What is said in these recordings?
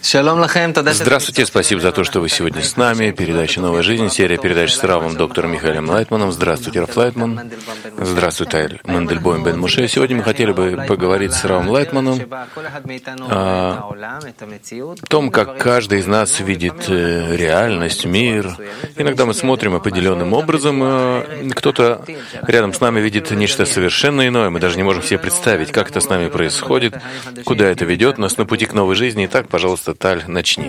Здравствуйте, спасибо за то, что вы сегодня с нами. Передача «Новая жизнь», серия передач с Равом доктором Михаилом Лайтманом. Здравствуйте, Рав Лайтман. Здравствуйте, Айль Мендельбойм бен Моше. Сегодня мы хотели бы поговорить с Равом Лайтманом о том, как каждый из нас видит реальность, мир. Иногда мы смотрим определенным образом, а кто-то рядом с нами видит нечто совершенно иное. Мы даже не можем себе представить, как это с нами происходит, куда это ведет нас на пути к новой жизни. Итак, пожалуйста, Таль, начни.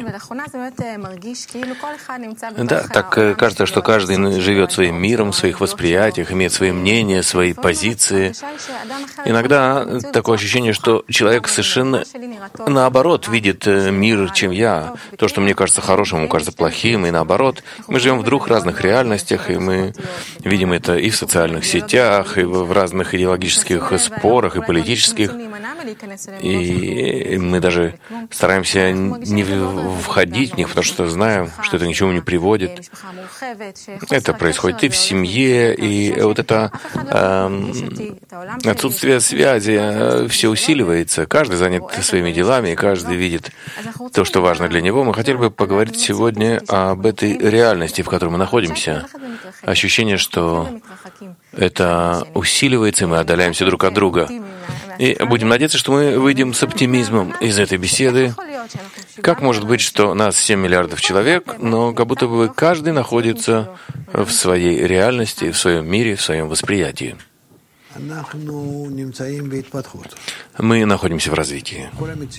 Да, так кажется, что каждый живет своим миром, в своих восприятиях, имеет свои мнения, свои позиции. Иногда такое ощущение, что человек совершенно наоборот видит мир, чем я. То, что мне кажется хорошим, ему кажется плохим, и наоборот. Мы живем в двух разных реальностях, и мы видим это и в социальных сетях, и в разных идеологических спорах, и политических. И мы даже стараемся не входить в них, потому что знаем, что это ни к чему не приводит. Это происходит и в семье, и вот это отсутствие связи все усиливается. Каждый занят своими делами, и каждый видит то, что важно для него. Мы хотели бы поговорить сегодня об этой реальности, в которой мы находимся. Ощущение, что это усиливается, и мы отдаляемся друг от друга. И будем надеяться, что мы выйдем с оптимизмом из этой беседы. Как может быть, что нас 7 миллиардов человек, но как будто бы каждый находится в своей реальности, в своем мире, в своем восприятии? Мы находимся в развитии.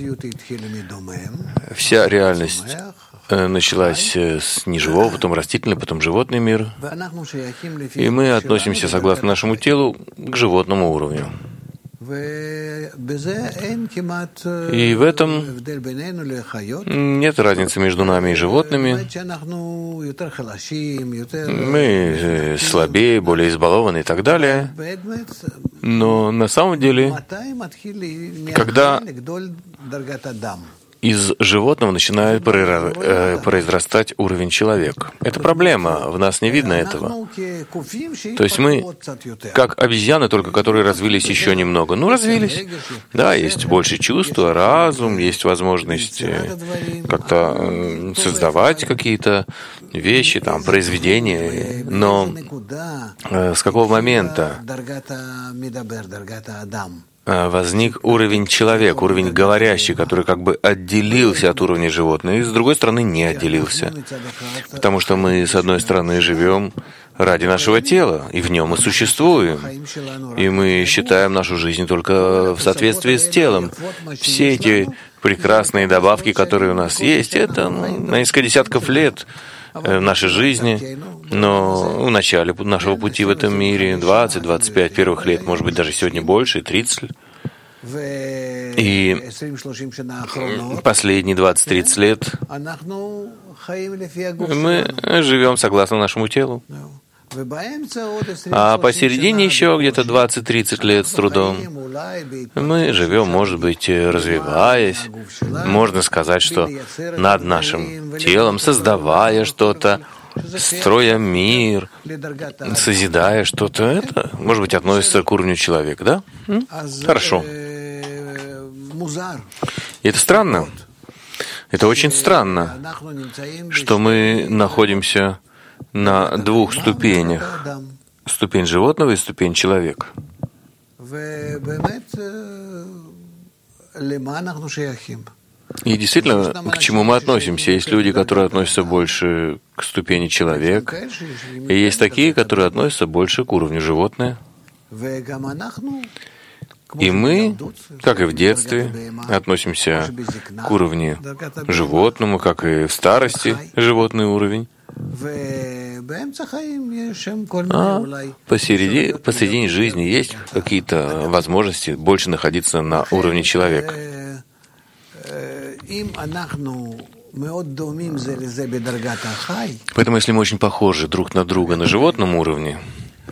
Вся реальность началась с неживого, потом растительный, потом животный мир. И мы относимся, согласно нашему телу, к животному уровню. И в этом нет разницы между нами и животными. Мы слабее, более избалованы и так далее. Но на самом деле, когда из животного начинает произрастать уровень человека. Это проблема, в нас не видно этого. То есть мы как обезьяны, только которые развились еще немного. Ну, развились. Да, есть больше чувства, разум, есть возможность как-то создавать какие-то вещи, там, произведения. Но с какого момента возник уровень человека, уровень говорящий, который как бы отделился от уровня животного, и с другой стороны не отделился. Потому что мы, с одной стороны, живем ради нашего тела, и в нем мы существуем. И мы считаем нашу жизнь только в соответствии с телом. Все эти прекрасные добавки, которые у нас есть, это на несколько десятков лет в нашей жизни, но в начале нашего пути в этом мире 20-25 первых лет, может быть, даже сегодня больше, 30. И последние 20-30 лет мы живем согласно нашему телу. А посередине еще где-то 20-30 лет с трудом мы живем, может быть, развиваясь, можно сказать, что над нашим телом, создавая что-то, строя мир, созидая что-то. Это, может быть, относится к уровню человека, да? Хорошо. И это странно. Это очень странно, что мы находимся на двух ступенях. Ступень животного и ступень человека. И действительно, к чему мы относимся? Есть люди, которые относятся больше к ступени человека, и есть такие, которые относятся больше к уровню животное. И мы, как и в детстве, относимся к уровню животному, как и в старости животный уровень. А посередине жизни есть какие-то возможности больше находиться на уровне человека. Поэтому, если мы очень похожи друг на друга на животном уровне,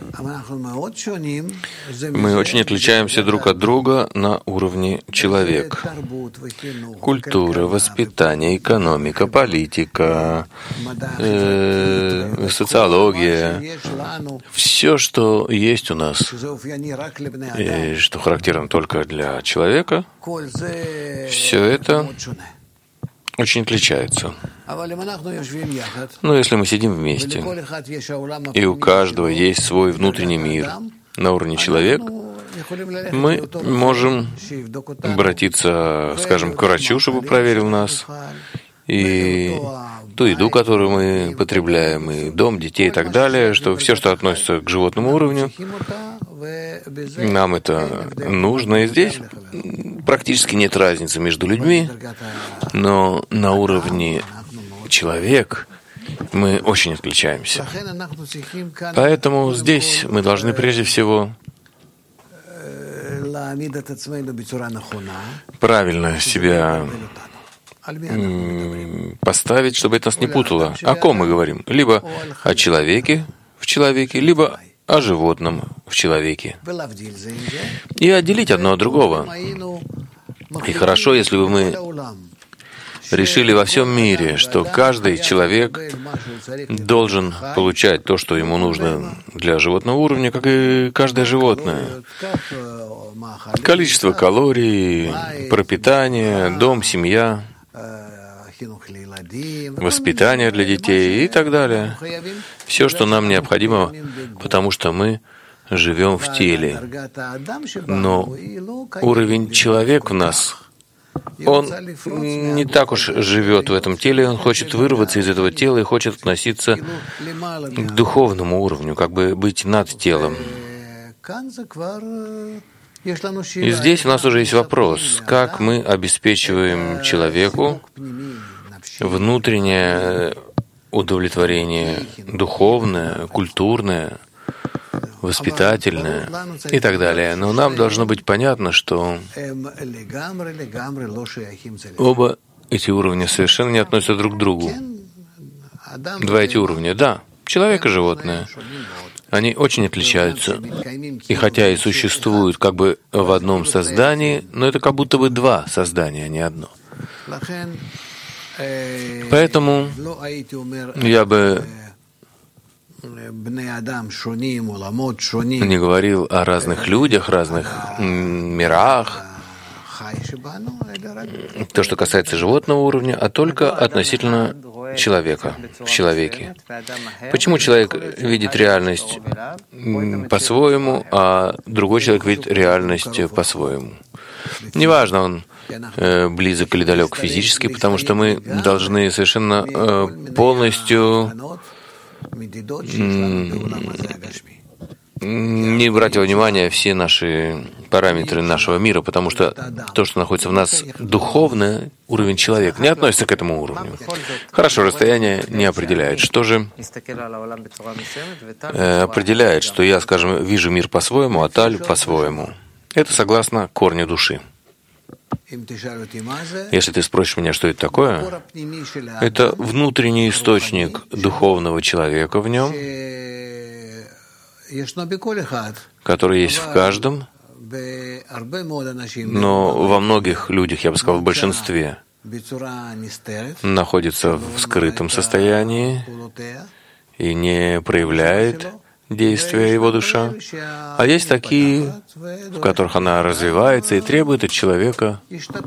мы очень отличаемся друг от друга на уровне человека. Культура, воспитание, экономика, политика, социология, все, что есть у нас, и что характерно только для человека, все это очень отличаются. Но если мы сидим вместе, и у каждого есть свой внутренний мир на уровне человека, мы можем обратиться, скажем, к врачу, чтобы проверил нас, и ту еду, которую мы потребляем, и дом, детей и так далее, что все, что относится к животному уровню, нам это нужно. И здесь практически нет разницы между людьми, но на уровне человек мы очень отличаемся. Поэтому здесь мы должны прежде всего правильно себя поставить, чтобы это нас не путало. О ком мы говорим? Либо о человеке в человеке, либо о животном в человеке. И отделить одно от другого. И хорошо, если бы мы решили во всем мире, что каждый человек должен получать то, что ему нужно для животного уровня, как и каждое животное. Количество калорий, пропитание, дом, семья, воспитание для детей и так далее. Все, что нам необходимо, потому что мы живем в теле. Но уровень человека в нас, он не так уж живет в этом теле, он хочет вырваться из этого тела и хочет относиться к духовному уровню, как бы быть над телом. И здесь у нас уже есть вопрос, как мы обеспечиваем человеку внутреннее удовлетворение, духовное, культурное, воспитательное и так далее. Но нам должно быть понятно, что оба эти уровня совершенно не относятся друг к другу. Два эти уровня, да, человек и животное, они очень отличаются. И хотя и существуют как бы в одном создании, но это как будто бы два создания, а не одно. Поэтому я бы не говорил о разных людях, разных мирах, то, что касается животного уровня, а только относительно человека, в человеке. Почему человек видит реальность по-своему, а другой человек видит реальность по-своему? Неважно, он близок или далек физически, потому что мы должны совершенно полностью не брать во внимание все наши параметры нашего мира, потому что то, что находится в нас духовное, уровень человека, не относится к этому уровню. Хорошо, расстояние не определяет. Что же определяет, что я, скажем, вижу мир по-своему, а Таль по-своему? Это согласно корню души. Если ты спросишь меня, что это такое, это внутренний источник духовного человека в нем, который есть в каждом, но во многих людях, я бы сказал, в большинстве, находится в скрытом состоянии и не проявляет действия его душа. А есть такие, в которых она развивается и требует от человека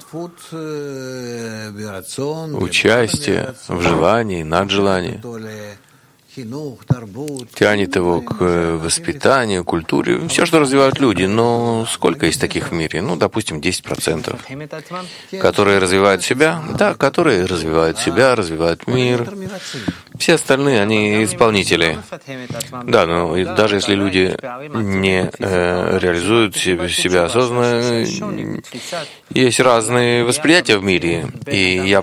участия в желании, наджелании, тянет его к воспитанию, культуре, все, что развивают люди. Но сколько есть таких в мире? Ну, допустим, 10%, которые развивают себя, да, которые развивают себя, развивают мир. Все остальные, они исполнители. Да, но даже если люди не реализуют себя осознанно, есть разные восприятия в мире. И я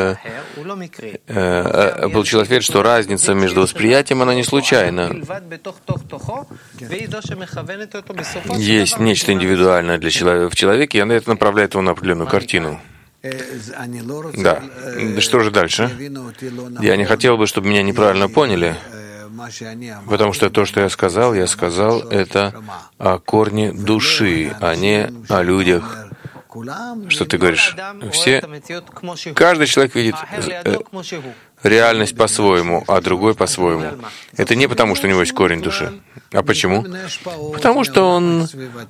получил ответ, что разница между восприятием, она не случайна. Есть нечто индивидуальное для человека в человеке, и она это направляет его на определенную картину. Да. Что же дальше? Я не хотел бы, чтобы меня неправильно поняли, потому что то, что я сказал это о корне души, а не о людях. Что ты говоришь? Каждый человек видит реальность по-своему, а другой по-своему. Это не потому, что у него есть корень души. А почему? Потому что он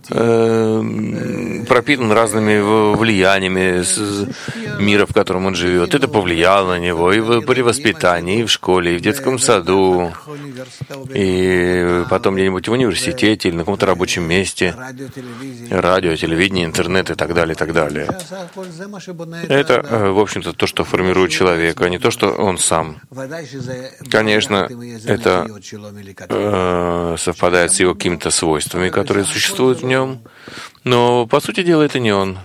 пропитан разными влияниями мира, в котором он живет. Это повлияло на него и при воспитании, и в школе, и в детском саду, и потом где-нибудь в университете или на каком-то рабочем месте, радио, телевидение, интернет и так далее, и так далее. Это, в общем-то, то, что формирует человека, а не то, что он сам. Конечно, это совпадает с его какими-то свойствами, которые существуют в нем, но, по сути дела, это не он.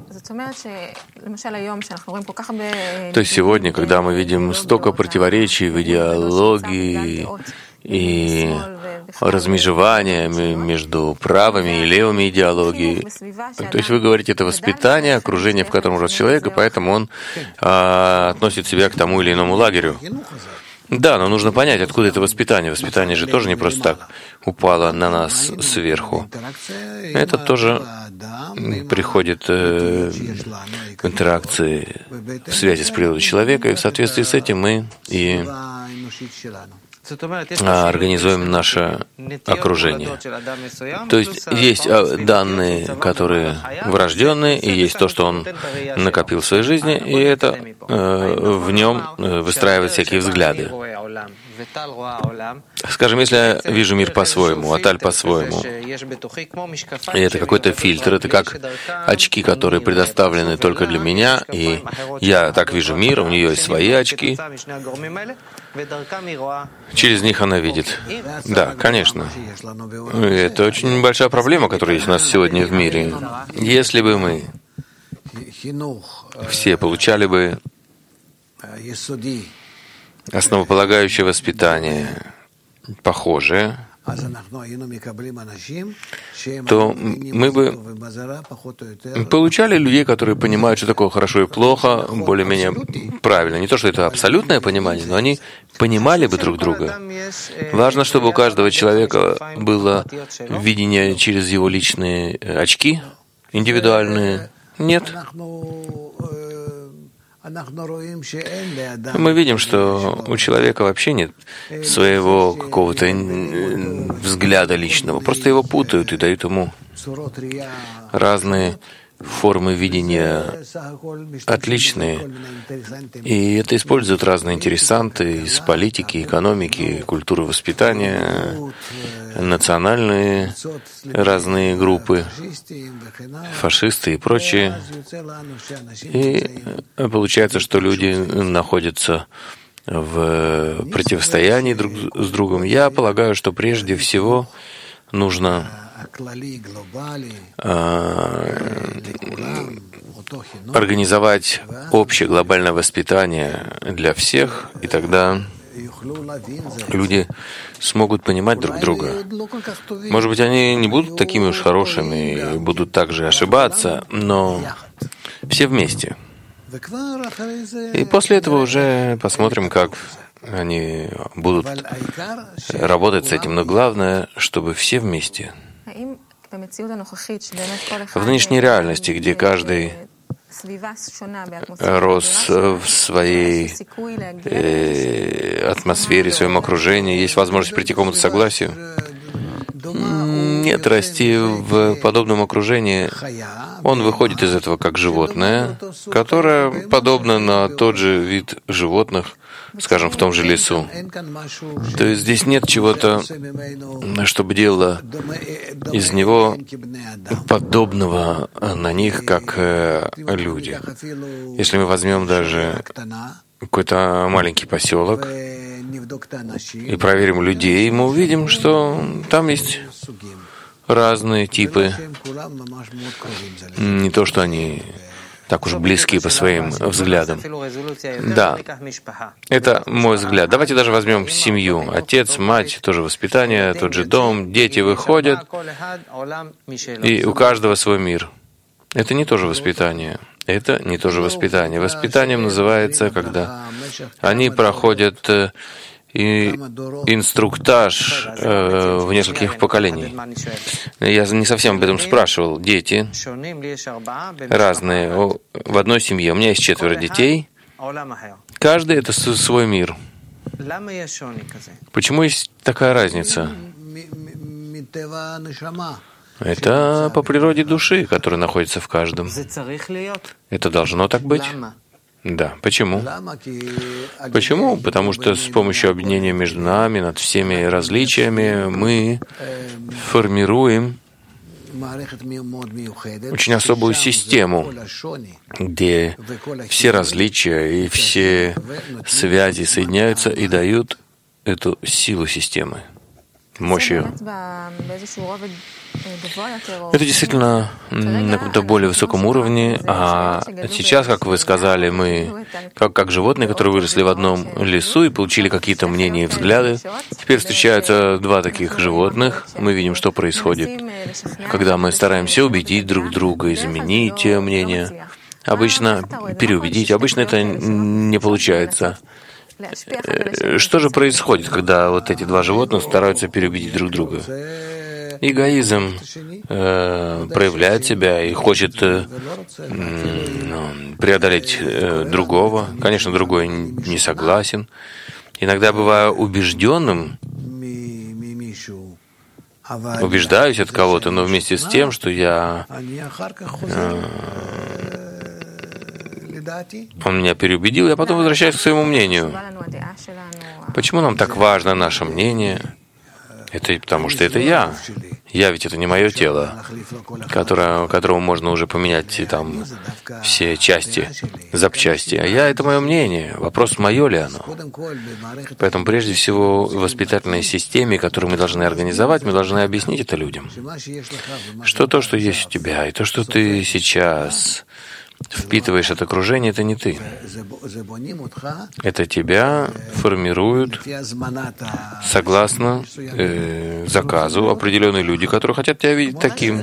То есть сегодня, когда мы видим столько противоречий в идеологии и размежевания между правыми и левыми идеологией, то есть вы говорите, это воспитание, окружение, в котором рос человек, и поэтому он относит себя к тому или иному лагерю. Да, но нужно понять, откуда это воспитание. Воспитание же тоже не просто так упало на нас сверху. Это тоже приходит в интеракции, в связи с природой человека, и в соответствии с этим мы и организуем наше окружение. То есть есть данные, которые врожденные, и есть то, что он накопил в своей жизни, и это в нем выстраивает всякие взгляды. Скажем, если я вижу мир по-своему, а Таль по-своему, и это какой-то фильтр, это как очки, которые предоставлены только для меня, и я так вижу мир, у нее есть свои очки, через них она видит. Да, конечно. Это очень большая проблема, которая есть у нас сегодня в мире. Если бы мы все получали бы основополагающее воспитание похожее, то мы бы получали людей, которые понимают, что такое хорошо и плохо, более-менее правильно. Не то, что это абсолютное понимание, но они понимали бы друг друга. Важно, чтобы у каждого человека было видение через его личные очки, индивидуальные. Нет. Мы видим, что у человека вообще нет своего какого-то взгляда личного. Просто его путают и дают ему разные формы видения отличные. И это используют разные интересанты из политики, экономики, культуры воспитания, национальные разные группы, фашисты и прочие. И получается, что люди находятся в противостоянии друг с другом. Я полагаю, что прежде всего нужно организовать общее глобальное воспитание для всех, и тогда люди смогут понимать друг друга. Может быть, они не будут такими уж хорошими и будут также ошибаться, но все вместе. И после этого уже посмотрим, как они будут работать с этим. Но главное, чтобы все вместе. В нынешней реальности, где каждый рос в своей атмосфере, в своем окружении, есть возможность прийти к какому-то согласию? Нет, расти в подобном окружении, он выходит из этого как животное, которое подобно на тот же вид животных, скажем, в том же лесу. То есть здесь нет чего-то, чтобы делало из него подобного на них, как люди. Если мы возьмем даже какой-то маленький поселок и проверим людей, мы увидим, что там есть разные типы. Не то, что они так уж близки по своим взглядам. Да, это мой взгляд. Давайте даже возьмем семью. Отец, мать, тоже воспитание, тот же дом, дети выходят, и у каждого свой мир. Это не то же воспитание. Это не то же воспитание. Воспитанием называется, когда они проходят инструктаж в нескольких поколениях. Я не совсем об этом спрашивал. Дети разные. В одной семье у меня есть 4 детей. Каждый — это свой мир. Почему есть такая разница? Это по природе души, которая находится в каждом. Это должно так быть? Да. Почему? Почему? Потому что с помощью объединения между нами, над всеми различиями, мы формируем очень особую систему, где все различия и все связи соединяются и дают эту силу системы, мощь ее. Это действительно на каком-то более высоком уровне, а сейчас, как вы сказали, мы, как животные, которые выросли в одном лесу и получили какие-то мнения и взгляды, теперь встречаются два таких животных, мы видим, что происходит, когда мы стараемся убедить друг друга, изменить мнение, обычно переубедить, обычно это не получается. Что же происходит, когда вот эти два животных стараются переубедить друг друга? Эгоизм проявляет себя и хочет преодолеть другого. Конечно, другой не согласен. Иногда бываю убежденным, убеждаюсь от кого-то, но вместе с тем, что он меня переубедил, я потом возвращаюсь к своему мнению. Почему нам так важно наше мнение? Это потому что это я. Я ведь это не мое тело, которому можно уже поменять там все части, запчасти. А я — это мое мнение. Вопрос, мое ли оно. Поэтому прежде всего в воспитательной системе, которую мы должны организовать, мы должны объяснить это людям. Что то, что есть у тебя, и то, что ты сейчас впитываешь от окружения, это не ты. Это тебя формируют согласно заказу определенные люди, которые хотят тебя видеть таким.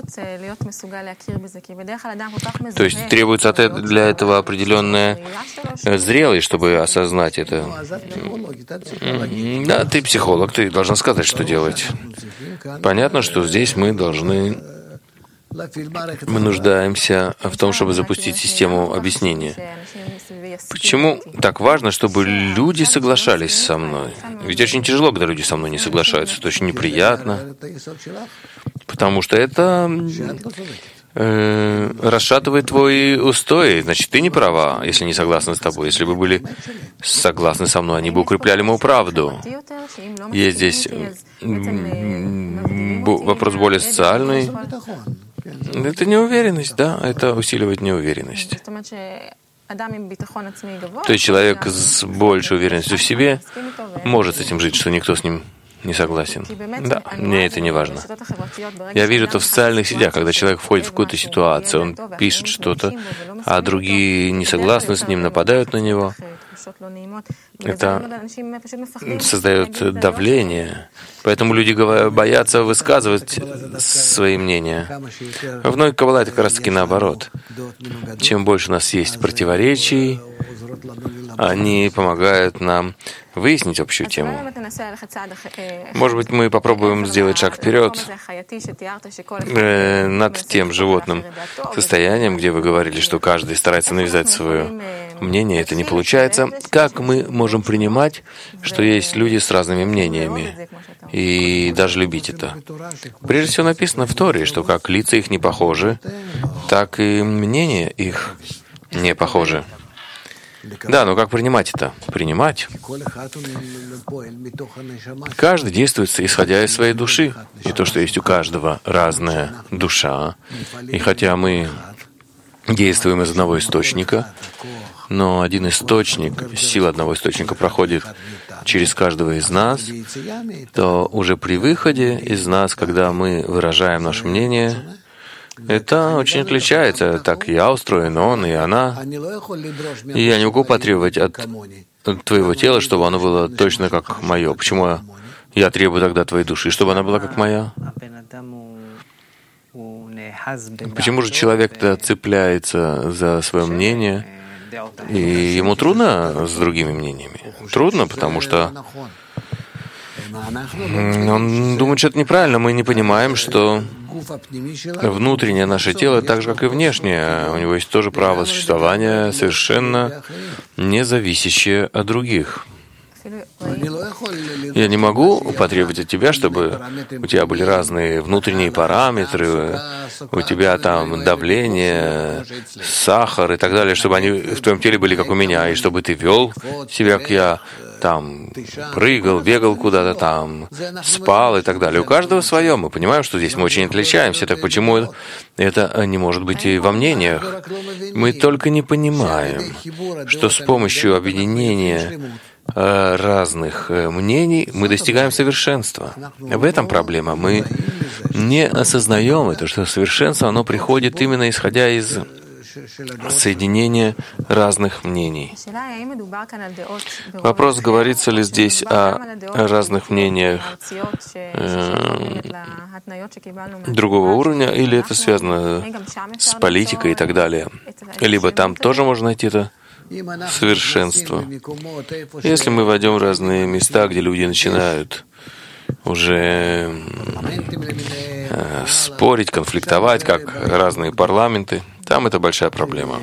То есть требуется для этого определенная зрелость, чтобы осознать это. Да, ты психолог, ты должен сказать, что делать. Понятно, что здесь мы нуждаемся в том, чтобы запустить систему объяснения. Почему так важно, чтобы люди соглашались со мной? Ведь очень тяжело, когда люди со мной не соглашаются. Это очень неприятно, потому что это расшатывает твои устои. Значит, ты не права, если не согласны с тобой. Если бы были согласны со мной, они бы укрепляли мою правду. Есть здесь вопрос более социальный. Это неуверенность, да, это усиливает неуверенность. То есть человек с большей уверенностью в себе может с этим жить, что никто с ним не согласен. Да, мне это не важно. Я вижу это в социальных сетях, когда человек входит в какую-то ситуацию, он пишет что-то, а другие не согласны с ним, нападают на него. Это создает давление. Поэтому люди боятся высказывать свои мнения. В Ной Каббала это как раз-таки наоборот. Чем больше у нас есть противоречий, они помогают нам выяснить общую тему. Может быть, мы попробуем сделать шаг вперед над тем животным состоянием, где вы говорили, что каждый старается навязать свое мнение, это не получается. Как мы можем принимать, что есть люди с разными мнениями, и даже любить это? Прежде всего написано в Торе, что как лица их не похожи, так и мнения их не похожи. Да, но как принимать это? Принимать. Каждый действует, исходя из своей души. И то, что есть у каждого разная душа. И хотя мы действуем из одного источника, но один источник, сила одного источника проходит через каждого из нас, то уже при выходе из нас, когда мы выражаем наше мнение, это очень отличается. Так я устроен, он и она. И я не могу потребовать от твоего тела, чтобы оно было точно как мое. Почему я требую тогда твоей души, чтобы она была как моя? Почему же человек-то цепляется за свое мнение, и ему трудно с другими мнениями? Трудно, потому что Он думает, что это неправильно. Мы не понимаем, что внутреннее наше тело, так же, как и внешнее, у него есть тоже право существования, совершенно не зависящее от других. Я не могу потребовать от тебя, чтобы у тебя были разные внутренние параметры, у тебя там давление, сахар и так далее, чтобы они в твоем теле были как у меня, и чтобы ты вел себя, как я, там, прыгал, бегал куда-то там, спал и так далее. У каждого свое. Мы понимаем, что здесь мы очень отличаемся. Так почему это не может быть и во мнениях? Мы только не понимаем, что с помощью объединения разных мнений мы достигаем совершенства. В этом проблема. Мы не осознаем это, что совершенство, оно приходит именно исходя из соединения разных мнений. Вопрос, говорится ли здесь о разных мнениях другого уровня, или это связано с политикой и так далее. Либо там тоже можно найти это совершенство. Если мы войдем в разные места, где люди начинают уже спорить, конфликтовать, как разные парламенты, там это большая проблема.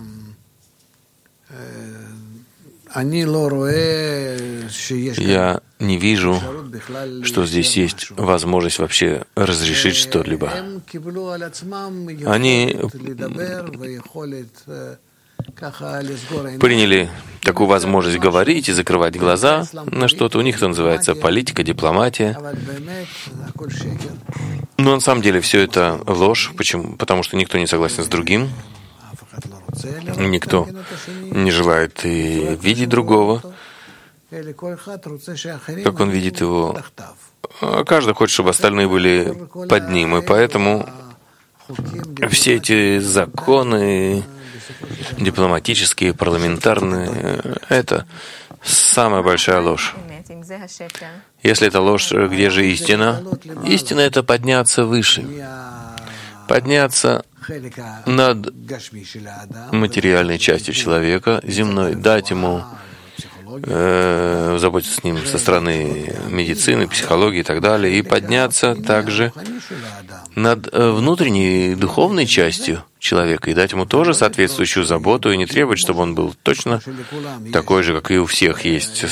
Я не вижу, что здесь есть возможность вообще разрешить что-либо. Они приняли такую возможность говорить и закрывать глаза на что-то. У них это называется политика, дипломатия. Но на самом деле все это ложь. Почему? Потому что никто не согласен с другим. Никто не желает и видеть другого, как он видит его. Каждый хочет, чтобы остальные были под ним. И поэтому все эти законы дипломатические, парламентарные, это самая большая ложь. Если это ложь, где же истина? Истина — это подняться выше, подняться над материальной частью человека, земной, дать ему заботиться с ним со стороны медицины, психологии и так далее, и подняться также над внутренней духовной частью человека и дать ему тоже соответствующую заботу и не требовать, чтобы он был точно такой же, как и у всех есть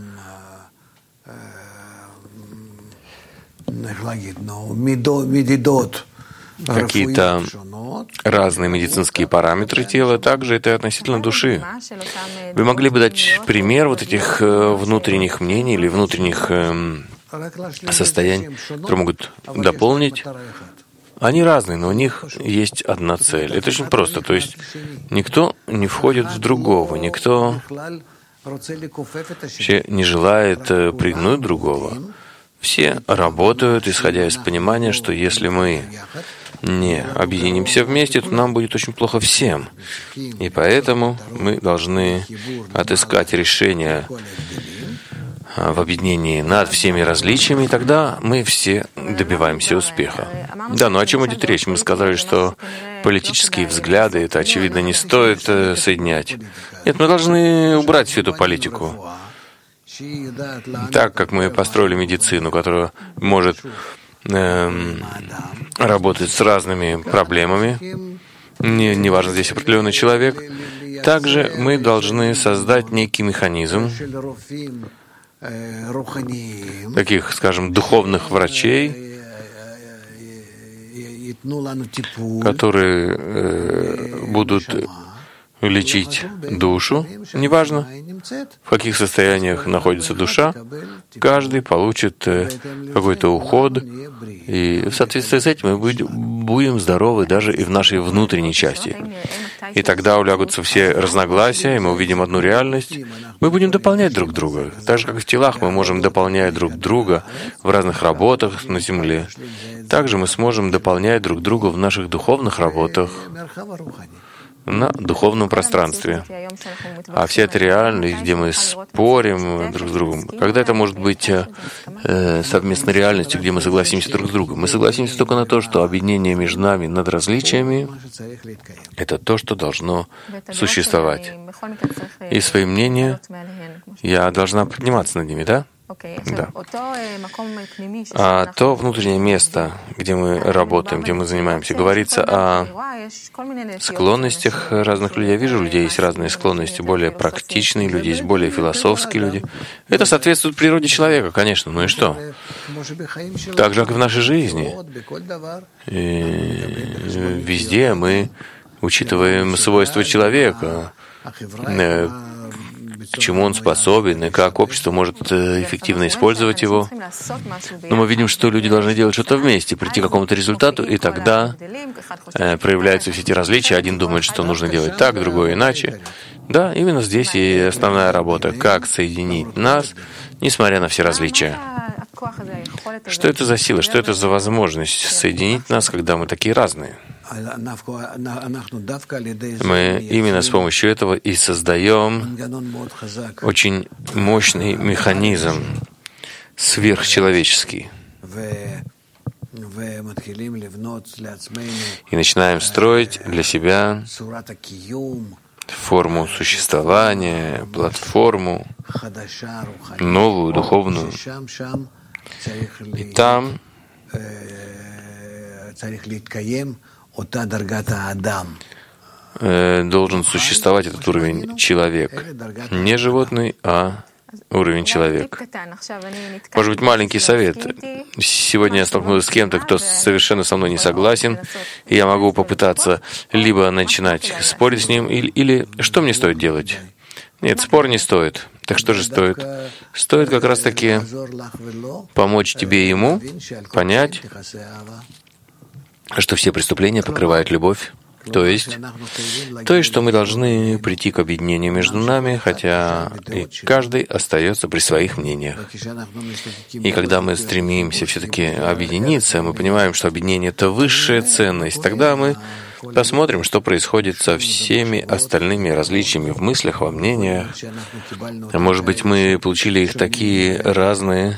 какие-то разные медицинские параметры тела, также это относительно души. Вы могли бы дать пример вот этих внутренних мнений или внутренних состояний, которые могут дополнить? Они разные, но у них есть одна цель. Это очень просто. То есть никто не входит в другого, никто вообще не желает пригнуть другого. Все работают, исходя из понимания, что если мы не объединимся вместе, то нам будет очень плохо всем. И поэтому мы должны отыскать решение в объединении над всеми различиями, и тогда мы все добиваемся успеха. Да, но о чем идет речь? Мы сказали, что политические взгляды, это, очевидно, не стоит соединять. Нет, мы должны убрать всю эту политику. Так как мы построили медицину, которая может работать с разными проблемами, неважно, здесь определенный человек, также мы должны создать некий механизм таких, скажем, духовных врачей, которые будут лечить душу, неважно, в каких состояниях находится душа, каждый получит какой-то уход, и в соответствии с этим мы будем здоровы даже и в нашей внутренней части. И тогда улягутся все разногласия, и мы увидим одну реальность. Мы будем дополнять друг друга. Так же, как и в телах, мы можем дополнять друг друга в разных работах на Земле. Также мы сможем дополнять друг друга в наших духовных работах на духовном пространстве. А вся эта реальность, где мы спорим друг с другом, когда это может быть совместной реальностью, где мы согласимся друг с другом? Мы согласимся только на то, что объединение между нами над различиями — это то, что должно существовать. И свои мнения я должна подниматься над ними, да? Да. А то внутреннее место, где мы работаем, где мы занимаемся, говорится о склонностях разных людей. Я вижу, у людей есть разные склонности, более практичные люди, есть более философские люди. Это соответствует природе человека, конечно. Ну и что? Так же, как и в нашей жизни. И везде мы учитываем свойства человека, к чему он способен и как общество может эффективно использовать его. Но мы видим, что люди должны делать что-то вместе, прийти к какому-то результату, и тогда проявляются все эти различия. Один думает, что нужно делать так, другой иначе. Да, именно здесь и основная работа. Как соединить нас, несмотря на все различия. Что это за сила, что это за возможность соединить нас, когда мы такие разные? Мы именно с помощью этого и создаем очень мощный механизм, сверхчеловеческий. И начинаем строить для себя форму существования, платформу, новую, духовную. И там должен существовать этот уровень человек. Не животный, а уровень человек. Может быть, маленький совет. Сегодня я столкнулся с кем-то, кто совершенно со мной не согласен, и я могу попытаться либо начинать спорить с ним, или что мне стоит делать? Нет, спор не стоит. Так что же стоит? Стоит как раз-таки помочь тебе и ему понять, что все преступления покрывают любовь. То есть, что мы должны прийти к объединению между нами, хотя и каждый остается при своих мнениях. И когда мы стремимся все-таки объединиться, мы понимаем, что объединение — это высшая ценность, тогда мы посмотрим, что происходит со всеми остальными различиями в мыслях, во мнениях. Может быть, мы получили их такие разные,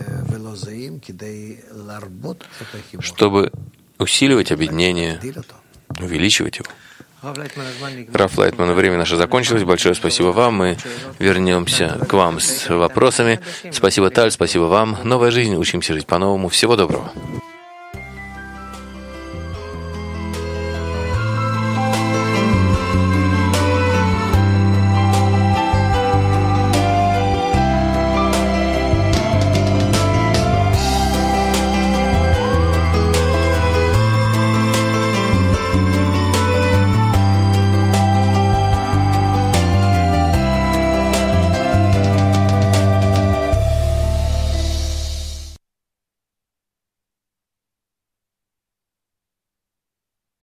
чтобы усиливать объединение, увеличивать его. Раф Лайтман, время наше закончилось. Большое спасибо вам. Мы вернемся к вам с вопросами. Спасибо, Таль, спасибо вам. Новая жизнь. Учимся жить по-новому. Всего доброго.